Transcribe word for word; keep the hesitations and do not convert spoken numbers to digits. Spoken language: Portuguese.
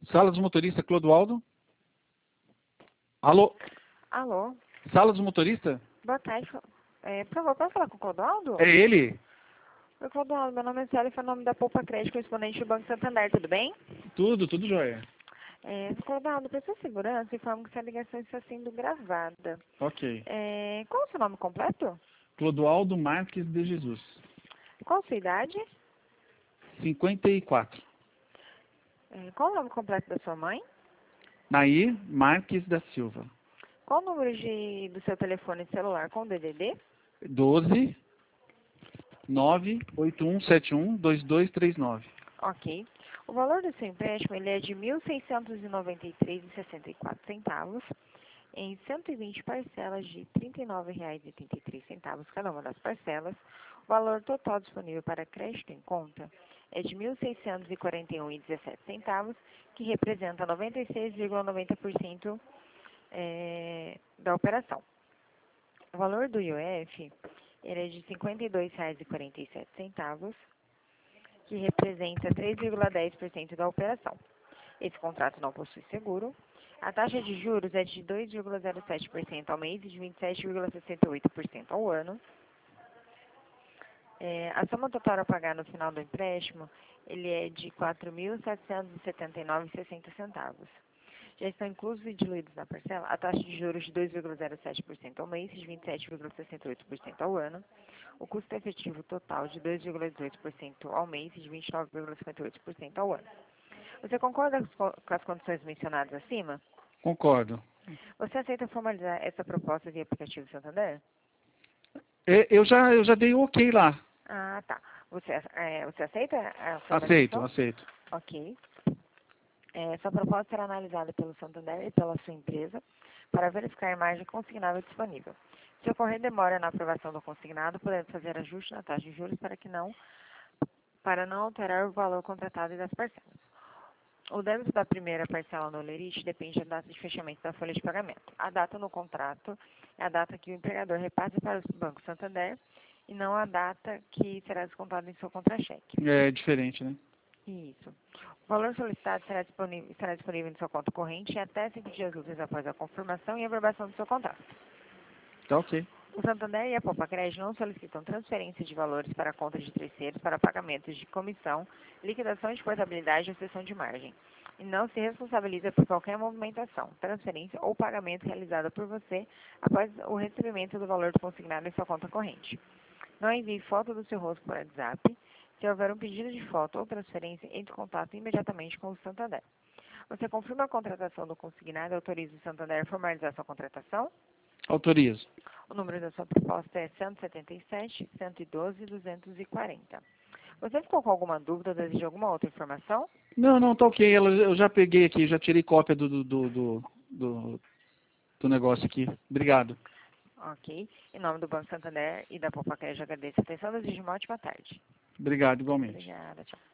Sala dos motoristas, Clodoaldo? Alô? Alô? Sala dos motoristas? Boa tarde. É, por favor, posso falar com o Clodoaldo? É ele? Oi, Clodoaldo, meu nome é Célia, foi o nome da Poupa Crédito, correspondente do Banco Santander, tudo bem? Tudo, tudo jóia. É, Clodoaldo, para sua segurança, informo que essa ligação está sendo gravada. Ok. É, qual o seu nome completo? Clodoaldo Marques de Jesus. Qual a sua idade? cinquenta e quatro. É, qual o nome completo da sua mãe? Nair Marques da Silva. Qual o número de, do seu telefone celular com D D D? doze nove oito um sete um dois dois três nove. Ok. O valor do seu empréstimo ele é de mil seiscentos e noventa e três reais e sessenta e quatro centavos em cento e vinte parcelas de trinta e nove reais e oitenta e três centavos cada uma das parcelas. O valor total disponível para crédito em conta é de mil seiscentos e quarenta e um reais e dezessete centavos, que representa noventa e seis vírgula noventa por cento é, da operação. O valor do I O F ele é de cinquenta e dois reais e quarenta e sete centavos, que representa três vírgula dez por cento da operação. Esse contrato não possui seguro. A taxa de juros é de dois vírgula zero sete por cento ao mês e de vinte e sete vírgula sessenta e oito por cento ao ano. É, a soma total a pagar no final do empréstimo ele é de quatro mil setecentos e setenta e nove reais e sessenta centavos. Já estão inclusos e diluídos na parcela a taxa de juros de dois vírgula zero sete por cento ao mês e de vinte e sete vírgula sessenta e oito por cento ao ano. O custo efetivo total de dois vírgula dezoito por cento ao mês e de vinte e nove vírgula cinquenta e oito por cento ao ano. Você concorda com as condições mencionadas acima? Concordo. Você aceita formalizar essa proposta via aplicativo Santander? É, Eu já, eu já dei o ok lá. Ah, tá. Você, é, você aceita a Aceito, formalização? aceito. Ok. É, sua proposta será analisada pelo Santander e pela sua empresa para verificar a margem consignável disponível. Se ocorrer demora na aprovação do consignado, podemos fazer ajuste na taxa de juros para que não, para não alterar o valor contratado e das parcelas. O débito da primeira parcela no lerite depende da data de fechamento da folha de pagamento. A data no contrato é a data que o empregador repassa para o Banco Santander e não a data que será descontada em seu contra-cheque. É diferente, né? Isso. O valor solicitado será disponível, estará disponível em sua conta corrente até cinco dias úteis após a confirmação e aprovação do seu contrato. Tá ok. O Santander e a Poupa Crédito não solicitam transferência de valores para contas de terceiros para pagamentos de comissão, liquidação de portabilidade ou cessão de margem. E não se responsabiliza por qualquer movimentação, transferência ou pagamento realizada por você após o recebimento do valor consignado em sua conta corrente. Não envie foto do seu rosto por WhatsApp. Se houver um pedido de foto ou transferência, entre em contato imediatamente com o Santander. Você confirma a contratação do consignado e autoriza o Santander a formalizar sua contratação? Autorizo. O número da sua proposta é cento e setenta e sete, cento e doze, duzentos e quarenta. Você ficou com alguma dúvida ou deseja alguma outra informação? Não, não, tá ok. Ela, eu já peguei aqui, já tirei cópia do, do, do, do, do- do negócio aqui. Obrigado. Ok. Em nome do Banco Santander e da Poupa Crédito, agradeço a atenção e desejo uma ótima tarde. Obrigado, igualmente. Obrigada, tchau.